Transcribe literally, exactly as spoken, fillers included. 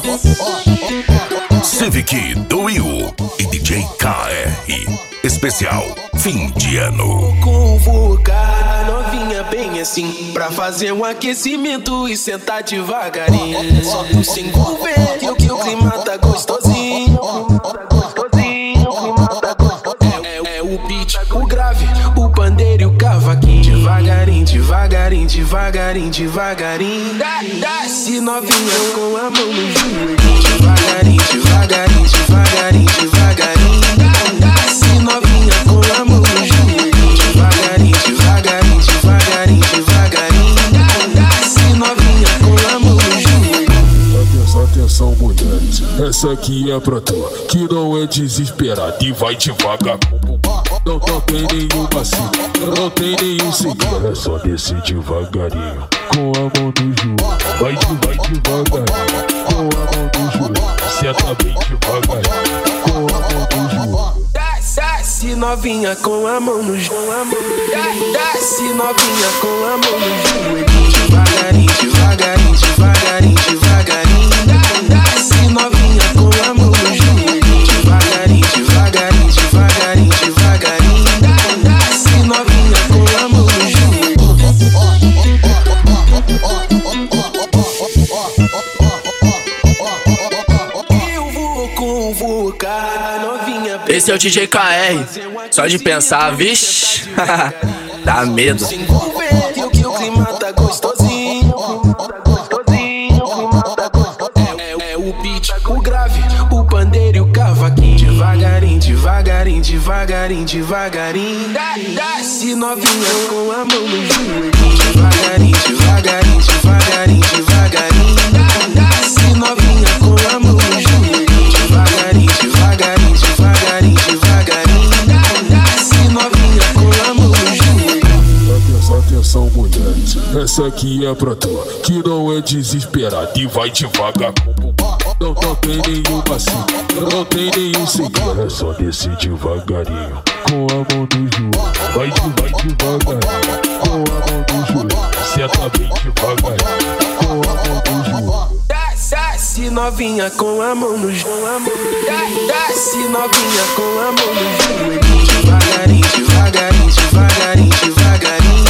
Civic do Will e D J K R. Especial fim de ano. Convocar a novinha bem assim, pra fazer um aquecimento e sentar devagarinho. Só tu se envolver, que o que o clima tá gostosinho. Gostosinho, o clima tá gostosinho. É, é o beat, o grave, o pandeiro e o cavaquinho. Devagarinho, devagarinho, devagarinho, devagarinho. Desce novinha com a mão no joelho. Devagarinho, devagarinho, devagarinho, devagarinho. Desce novinha com a mão no joelho. Devagarinho, devagarinho, devagarinho, devagarinho. Desce novinha com a mão no joelho. Atenção, atenção, mulheres, essa aqui é pra tu, que não é desesperada e vai devagar. Não, não tem nenhum vacilo, não tem nenhum segredo. É só descer devagarinho, com a mão no joelho. Vai, de, vai devagarinho, com a mão no joelho. Senta bem devagarinho, com a mão no joelho. Desce novinha com a mão no joelho. Desce novinha com a mão no joelho. Devagarinho, devagarinho, devagarinho, devagarinho. Desce novinha com a mão no joelho. Devagarinho, devagarinho, devagarinho, devagarinho. Desce novinha com a mão no joelho. Eu vou convocar a novinha bem. Esse é o D J K R, só de pensar, vixe, dá medo. Se envolver, que o que o clima tá gostosinho. Gostosinho, o clima tá gostosinho. É, é o beat, o grave, o pandeiro e o cavaquinho. Devagarinho, devagarinho, devagarinho, devagarinho. Desce novinha com a mão no joelho. Devagarinho, devagarinho, devagarinho, devagarinho. Desce novinha com a mão no joelho. Devagarinho, devagarinho, devagarinho, devagarinho. Desce novinha com a mão no joelho. Atenção, atenção, mulheres, essa aqui é pra tu, que não é desesperada e vai devagar. Não, não tem nenhum vacilo, não tem nenhum segredo. É só descer devagarinho, com a mão no joelho. Vai, de, vai devagarinho, com a mão no joelho. Senta bem devagarinho, com a mão no joelho. Desce novinha com a mão no joelho. Desce novinha com a mão no joelho. Devagarinho, devagarinho, devagarinho, devagarinho.